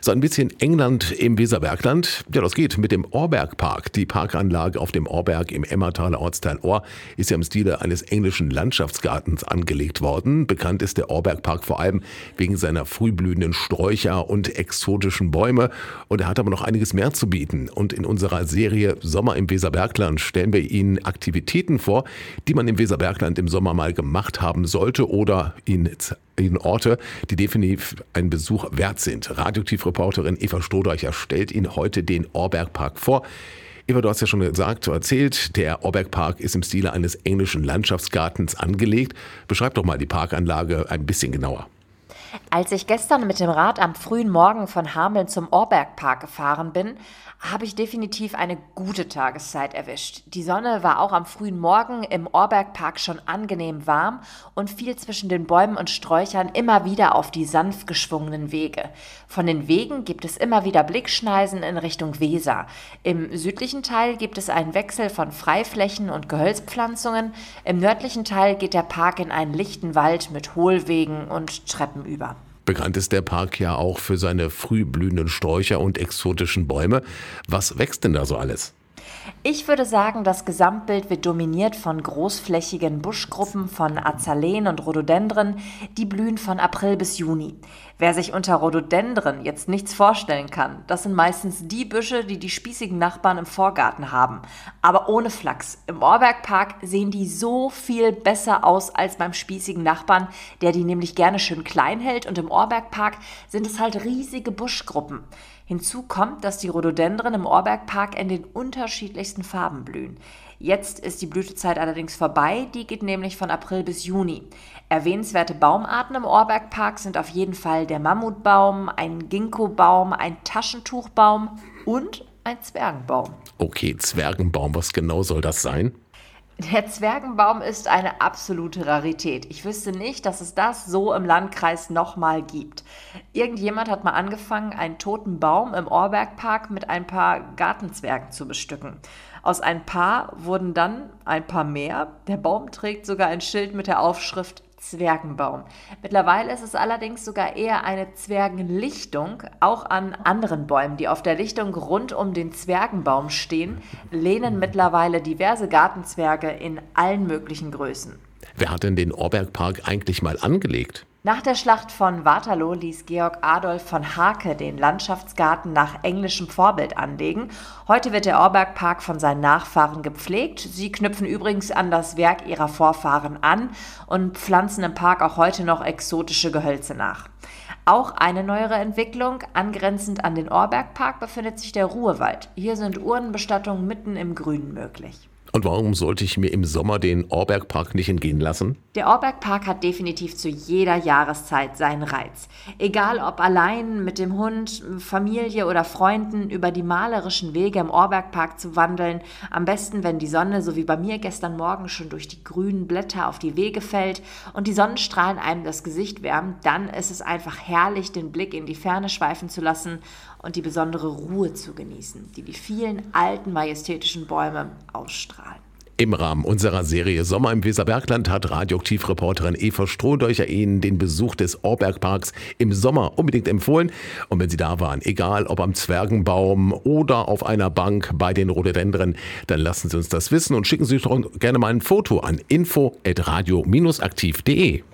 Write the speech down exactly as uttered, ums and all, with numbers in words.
So ein bisschen England im Weserbergland. Ja, das geht mit dem Ohrbergpark. Die Parkanlage auf dem Ohrberg im Emmertaler Ortsteil Ohr ist ja im Stile eines englischen Landschaftsgartens angelegt worden. Bekannt ist der Ohrbergpark vor allem wegen seiner frühblühenden Sträucher und exotischen Bäume. Und er hat aber noch einiges mehr zu bieten. Und in unserer Serie Sommer im Weserbergland stellen wir Ihnen Aktivitäten vor, die man im Weserbergland im Sommer mal gemacht haben sollte oder in, in Orte, die definitiv einen Besuch wert sind. Radioaktivreporterin Eva Strohdeucher stellt Ihnen heute den Ohrbergpark vor. Eva, du hast ja schon gesagt, erzählt, der Ohrbergpark ist im Stile eines englischen Landschaftsgartens angelegt. Beschreib doch mal die Parkanlage ein bisschen genauer. Als ich gestern mit dem Rad am frühen Morgen von Hameln zum Ohrbergpark gefahren bin, habe ich definitiv eine gute Tageszeit erwischt. Die Sonne war auch am frühen Morgen im Ohrbergpark schon angenehm warm und fiel zwischen den Bäumen und Sträuchern immer wieder auf die sanft geschwungenen Wege. Von den Wegen gibt es immer wieder Blickschneisen in Richtung Weser. Im südlichen Teil gibt es einen Wechsel von Freiflächen und Gehölzpflanzungen. Im nördlichen Teil geht der Park in einen lichten Wald mit Hohlwegen und Treppen über. Bekannt ist der Park ja auch für seine frühblühenden Sträucher und exotischen Bäume. Was wächst denn da so alles? Ich würde sagen, das Gesamtbild wird dominiert von großflächigen Buschgruppen von Azaleen und Rhododendren, die blühen von April bis Juni. Wer sich unter Rhododendren jetzt nichts vorstellen kann, das sind meistens die Büsche, die die spießigen Nachbarn im Vorgarten haben. Aber ohne Flachs. Im Ohrbergpark sehen die so viel besser aus als beim spießigen Nachbarn, der die nämlich gerne schön klein hält. Und im Ohrbergpark sind es halt riesige Buschgruppen. Hinzu kommt, dass die Rhododendren im Ohrbergpark in den unterschiedlichsten Farben blühen. Jetzt ist die Blütezeit allerdings vorbei, die geht nämlich von April bis Juni. Erwähnenswerte Baumarten im Ohrbergpark sind auf jeden Fall der Mammutbaum, ein Ginkgobaum, ein Taschentuchbaum und ein Zwergenbaum. Okay, Zwergenbaum, was genau soll das sein? Der Zwergenbaum ist eine absolute Rarität. Ich wüsste nicht, dass es das so im Landkreis nochmal gibt. Irgendjemand hat mal angefangen, einen toten Baum im Ohrbergpark mit ein paar Gartenzwergen zu bestücken. Aus ein paar wurden dann ein paar mehr. Der Baum trägt sogar ein Schild mit der Aufschrift Zwergenbaum. Mittlerweile ist es allerdings sogar eher eine Zwergenlichtung. Auch an anderen Bäumen, die auf der Lichtung rund um den Zwergenbaum stehen, lehnen mittlerweile diverse Gartenzwerge in allen möglichen Größen. Wer hat denn den Ohrbergpark eigentlich mal angelegt? Nach der Schlacht von Waterloo ließ Georg Adolf von Hake den Landschaftsgarten nach englischem Vorbild anlegen. Heute wird der Ohrbergpark von seinen Nachfahren gepflegt. Sie knüpfen übrigens an das Werk ihrer Vorfahren an und pflanzen im Park auch heute noch exotische Gehölze nach. Auch eine neuere Entwicklung, angrenzend an den Ohrbergpark befindet sich der Ruhewald. Hier sind Urnenbestattungen mitten im Grünen möglich. Und warum sollte ich mir im Sommer den Ohrbergpark nicht entgehen lassen? Der Ohrbergpark hat definitiv zu jeder Jahreszeit seinen Reiz. Egal ob allein, mit dem Hund, Familie oder Freunden über die malerischen Wege im Ohrbergpark zu wandeln. Am besten, wenn die Sonne, so wie bei mir gestern Morgen, schon durch die grünen Blätter auf die Wege fällt und die Sonnenstrahlen einem das Gesicht wärmen, dann ist es einfach herrlich, den Blick in die Ferne schweifen zu lassen und die besondere Ruhe zu genießen, die die vielen alten, majestätischen Bäume ausstrahlen. Im Rahmen unserer Serie Sommer im Weserbergland hat Radioaktivreporterin Eva Strohdeucher Ihnen den Besuch des Ohrbergparks im Sommer unbedingt empfohlen. Und wenn Sie da waren, egal ob am Zwergenbaum oder auf einer Bank bei den Rhododendren, dann lassen Sie uns das wissen und schicken Sie doch gerne mal ein Foto an info at radio aktiv punkt de.